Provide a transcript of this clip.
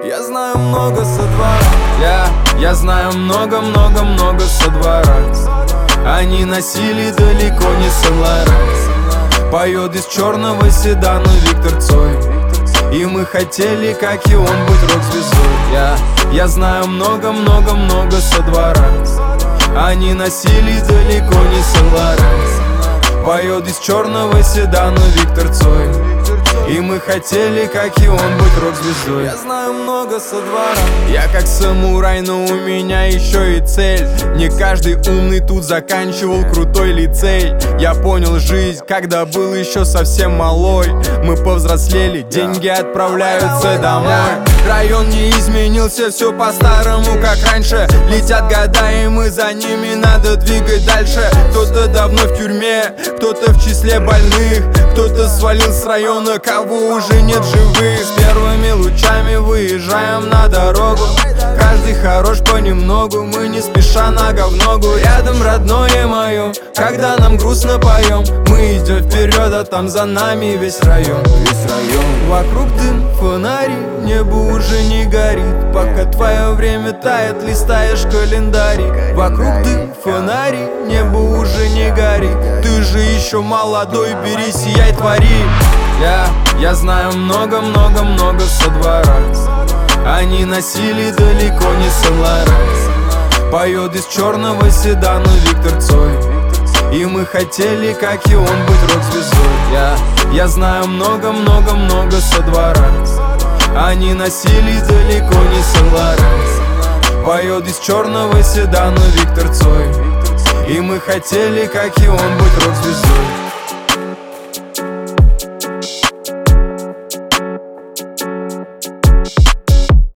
Я знаю много со двора. Я знаю много со двора. Они носили далеко не Сен-Лоран. Поет из черного седана Виктор Цой. И мы хотели, как и он, быть рок-звездой. Я знаю много со двора. Они носили далеко не Сен-Лоран. Поет из черного седана Виктор Цой. И мы хотели, как и он, быть рок-звездой. Я знаю много со двора. Я как самурай, но у меня еще и цель. Не каждый умный тут заканчивал крутой лицей. Я понял жизнь, когда был еще совсем малой. Мы повзрослели, деньги отправляются домой. Район не изменился, все по-старому, как раньше. Летят года, и мы за ними, надо двигать дальше. Кто-то давно в тюрьме, кто-то в числе больных, кто-то свалил с района, кого уже нет живых. С первыми лучами выезжаем на дорогу. Каждый хорош понемногу, мы не спеша нога в ногу. Рядом родное мое, когда нам грустно поем. Мы идем вперед, а там за нами весь район. Вокруг дым, фонари, небо уже не горит. Пока твое время тает, листаешь календарик. Вокруг дым, фонари, небо уже не горит. Ты же еще молодой, бери, сияй, твори. Я знаю много со двора. Они носили далеко не Сен-Лоран. Поет из черного седана Виктор Цой. И мы хотели, как и он, быть рок-звездой. Я знаю много со двора. Они носили далеко не Сен-Лоран. Поет из черного седана Виктор Цой. И мы хотели, как и он, быть рок-звездой.